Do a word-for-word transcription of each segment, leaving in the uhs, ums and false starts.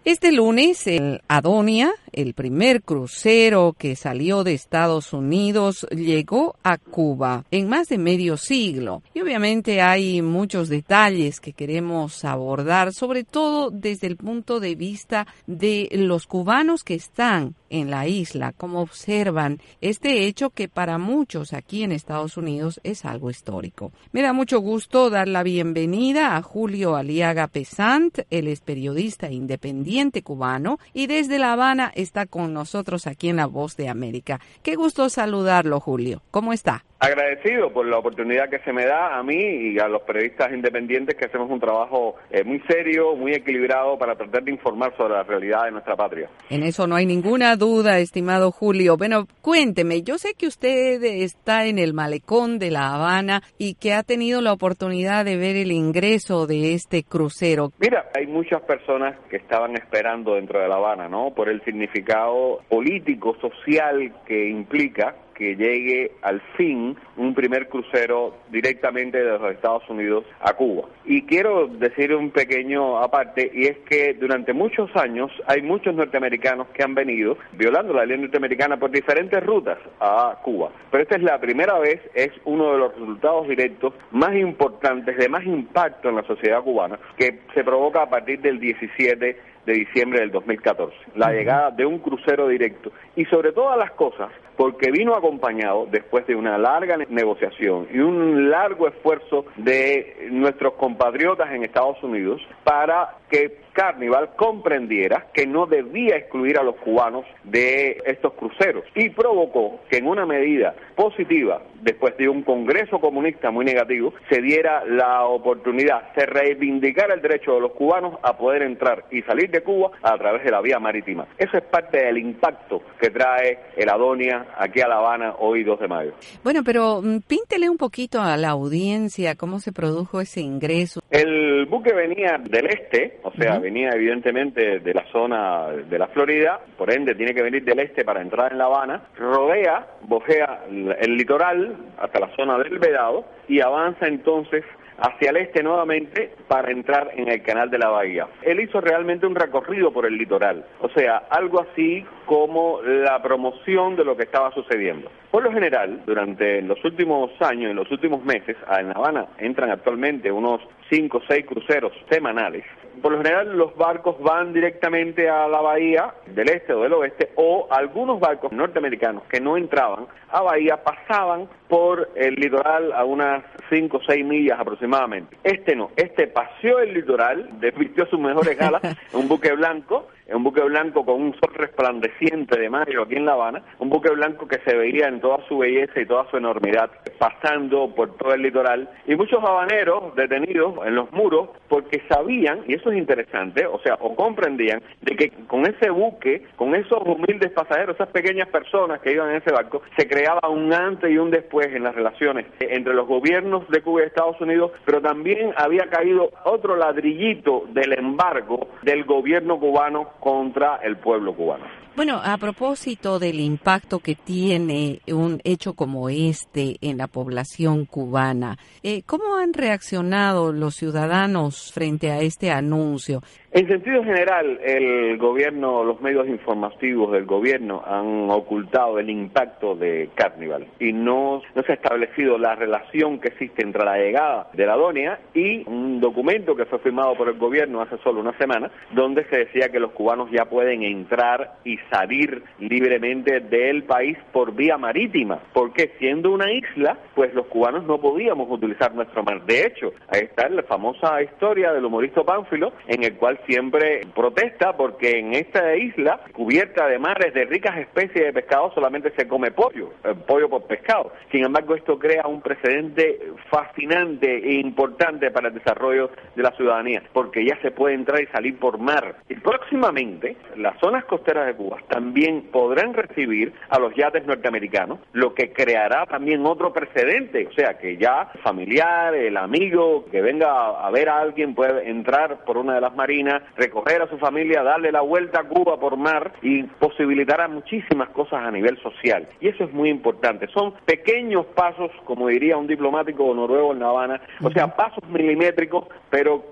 Este lunes, el Adonia, el primer crucero que salió de Estados Unidos, llegó a Cuba en más de medio siglo. Y obviamente hay muchos detalles que queremos abordar, sobre todo desde el punto de vista de los cubanos que están en la isla, cómo observan este hecho que para muchos aquí en Estados Unidos es algo histórico. Me da mucho gusto dar la bienvenida a Julio Aliaga Pesant, él es periodista independiente cubano y desde La Habana está con nosotros aquí en La Voz de América. Qué gusto saludarlo, Julio. ¿Cómo está? Agradecido por la oportunidad que se me da a mí y a los periodistas independientes que hacemos un trabajo eh, muy serio, muy equilibrado para tratar de informar sobre la realidad de nuestra patria. En eso no hay ninguna duda, estimado Julio. Bueno, cuénteme, yo sé que usted está en el malecón de La Habana y que ha tenido la oportunidad de ver el ingreso de este crucero. Mira, hay muchas personas que estaban esperando dentro de La Habana, ¿no? Por el significado político, social que implica que llegue al fin un primer crucero directamente de los Estados Unidos a Cuba. Y quiero decir un pequeño aparte, y es que durante muchos años hay muchos norteamericanos que han venido violando la ley norteamericana por diferentes rutas a Cuba. Pero esta es la primera vez, es uno de los resultados directos más importantes, de más impacto en la sociedad cubana, que se provoca a partir del diecisiete de diciembre del dos mil catorce. La uh-huh. llegada de un crucero directo y sobre todas las cosas, porque vino acompañado después de una larga negociación y un largo esfuerzo de nuestros compatriotas en Estados Unidos para que Carnival comprendiera que no debía excluir a los cubanos de estos cruceros y provocó que en una medida positiva, después de un Congreso comunista muy negativo, se diera la oportunidad, se reivindicara el derecho de los cubanos a poder entrar y salir de Cuba a través de la vía marítima. Eso es parte del impacto que trae el Adonia aquí a La Habana hoy dos de mayo. Bueno, pero píntele un poquito a la audiencia cómo se produjo ese ingreso. El buque venía del este, o sea, uh-huh. venía evidentemente de la zona de la Florida, por ende tiene que venir del este para entrar en La Habana, rodea, bojea el litoral hasta la zona del Vedado y avanza entonces hacia el este nuevamente para entrar en el canal de la bahía. Él hizo realmente un recorrido por el litoral, o sea, algo así como la promoción de lo que estaba sucediendo. Por lo general, durante los últimos años, en los últimos meses, en La Habana entran actualmente unos cinco o seis cruceros semanales. Por lo general, los barcos van directamente a la bahía del este o del oeste, o algunos barcos norteamericanos que no entraban a bahía pasaban por el litoral a unas cinco o seis millas aproximadamente. Este no, este paseó el litoral, vistió sus mejores galas, un buque blanco, un buque blanco con un sol resplandeciente de mayo aquí en La Habana, un buque blanco que se veía en toda su belleza y toda su enormidad, pasando por todo el litoral, y muchos habaneros detenidos en los muros porque sabían, y eso es interesante, o sea, o comprendían, de que con ese buque, con esos humildes pasajeros, esas pequeñas personas que iban en ese barco, se creaba un antes y un después en las relaciones entre los gobiernos de Cuba y Estados Unidos, pero también había caído otro ladrillito del embargo del gobierno cubano contra el pueblo cubano. Bueno, a propósito del impacto que tiene un hecho como este en la población cubana, eh, ¿cómo han reaccionado los ciudadanos frente a este anuncio? En sentido general, el gobierno, los medios informativos del gobierno han ocultado el impacto de Carnival y no, no se ha establecido la relación que existe entre la llegada de la Adonia y un documento que fue firmado por el gobierno hace solo una semana, donde se decía que los cubanos ya pueden entrar y salir libremente del país por vía marítima, porque siendo una isla, pues los cubanos no podíamos utilizar nuestro mar. De hecho, ahí está la famosa historia del humorista Pánfilo, en el cual siempre protesta porque en esta isla, cubierta de mares de ricas especies de pescado, solamente se come pollo, eh, pollo por pescado. Sin embargo, esto crea un precedente fascinante e importante para el desarrollo de la ciudadanía, porque ya se puede entrar y salir por mar. Y próximamente, las zonas costeras de Cuba también podrán recibir a los yates norteamericanos, lo que creará también otro precedente, o sea, que ya el familiar, el amigo que venga a ver a alguien puede entrar por una de las marinas, recoger a su familia, darle la vuelta a Cuba por mar y posibilitará muchísimas cosas a nivel social. Y eso es muy importante. Son pequeños pasos, como diría un diplomático noruego en La Habana, o sea, pasos milimétricos, pero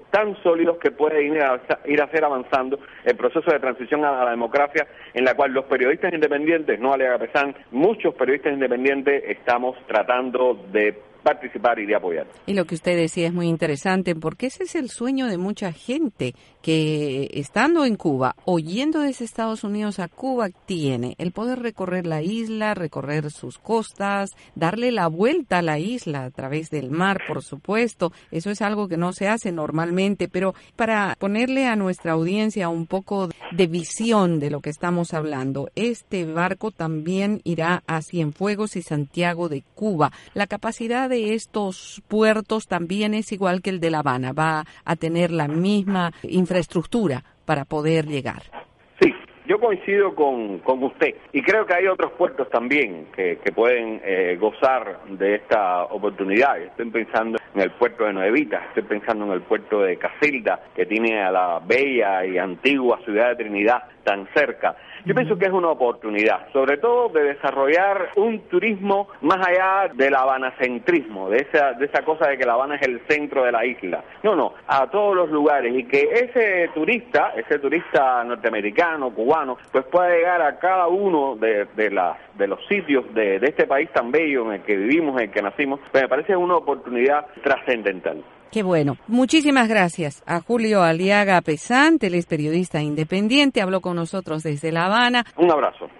tan sólidos que pueden ir a, ir a hacer avanzando el proceso de transición a la democracia, en la cual los periodistas independientes, no Aliaga Pesán, muchos periodistas independientes estamos tratando de participar y de apoyar. Y lo que usted decía es muy interesante, porque ese es el sueño de mucha gente que, estando en Cuba, oyendo desde Estados Unidos a Cuba, tiene el poder recorrer la isla, recorrer sus costas, darle la vuelta a la isla a través del mar, por supuesto. Eso es algo que no se hace normalmente, pero para ponerle a nuestra audiencia un poco de visión de lo que estamos hablando, este barco también irá a Cienfuegos y Santiago de Cuba. La capacidad de estos puertos también es igual que el de La Habana, va a tener la misma infraestructura para poder llegar. Sí, yo coincido con, con usted y creo que hay otros puertos también que, que pueden eh, gozar de esta oportunidad. Estoy pensando en el puerto de Nuevita, estoy pensando en el puerto de Casilda, que tiene a la bella y antigua ciudad de Trinidad tan cerca. Yo pienso que es una oportunidad, sobre todo de desarrollar un turismo más allá del habanacentrismo, de esa, de esa cosa de que La Habana es el centro de la isla. No, no, a todos los lugares, y que ese turista, ese turista norteamericano, cubano, pues pueda llegar a cada uno de, de, las, de los sitios de, de este país tan bello en el que vivimos, en el que nacimos, pues me parece una oportunidad trascendental. Qué bueno. Muchísimas gracias a Julio Aliaga Pesán, él es periodista independiente, habló con nosotros desde La Habana. Un abrazo.